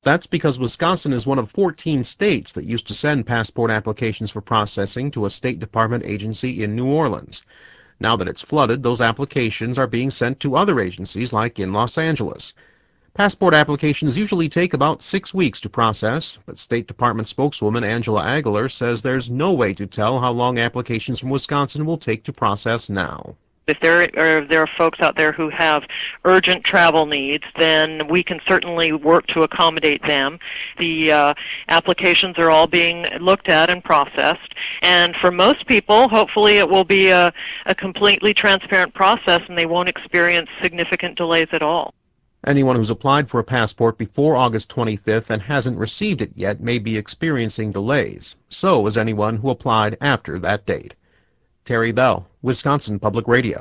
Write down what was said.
That's because Wisconsin is one of 14 states that used to send passport applications for processing to a State Department agency in New Orleans. Now that it's flooded, those applications are being sent to other agencies like in Los Angeles. Passport applications usually take about 6 weeks to process, but State Department spokeswoman Angela Aguilar says there's no way to tell how long applications from Wisconsin will take to process now. If there are folks out there who have urgent travel needs, then we can certainly work to accommodate them. The applications are all being looked at and processed. And for most people, hopefully it will be a completely transparent process and they won't experience significant delays at all. Anyone who's applied for a passport before August 25th and hasn't received it yet may be experiencing delays. So is anyone who applied after that date. Terry Bell, Wisconsin Public Radio.